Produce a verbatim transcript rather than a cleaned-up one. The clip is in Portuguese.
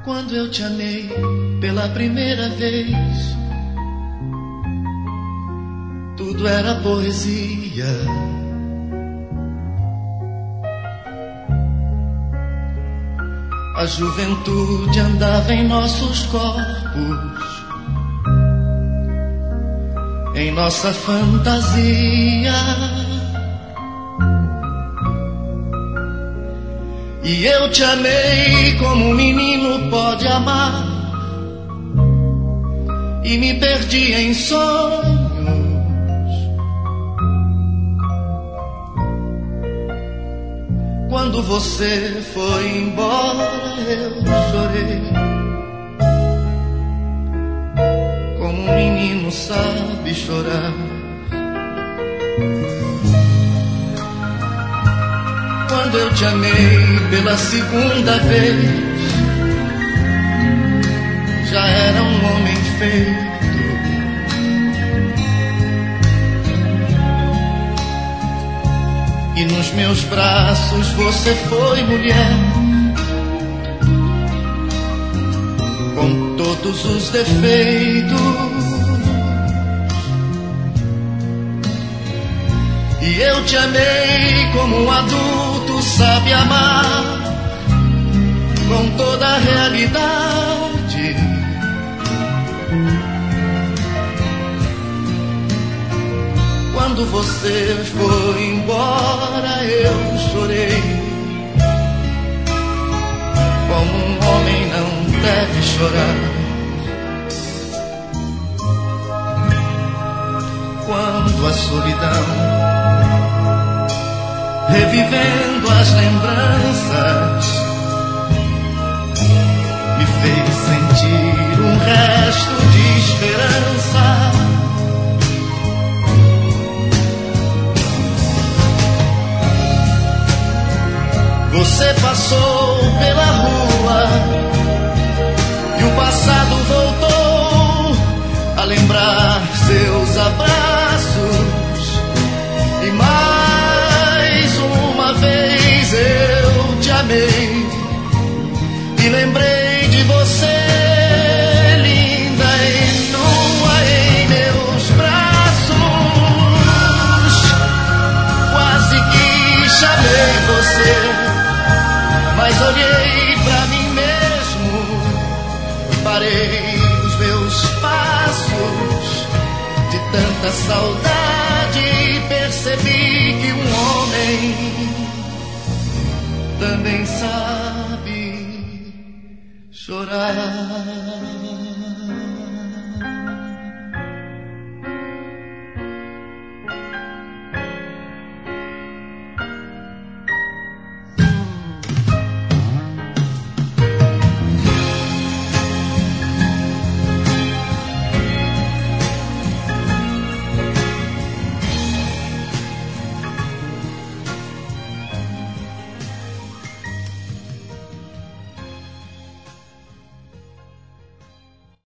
Quando eu te amei pela primeira vez, tudo era poesia. A juventude andava em nossos corpos, em nossa fantasia. E eu te amei como um menino pode amar, e me perdi em sonhos. Quando você foi embora, eu chorei, como um menino sabe chorar. Quando eu te amei pela segunda vez, já era um homem feito. E nos meus braços você foi mulher, com todos os defeitos. E eu te amei como um adulto sabe amar, com toda a realidade. Quando você foi embora, eu chorei, como um homem não deve chorar. Quando a solidão, revivendo as lembranças, me fez sentir um resto de esperança. Você passou pela rua e o passado voltou a lembrar seus abraços. E mais uma vez eu te amei e lembrei de você, linda e nua em meus braços. Quase que chamei você, mas olhei pra mim mesmo e parei os meus passos. De tanta saudade percebi que um homem também sabe chorar.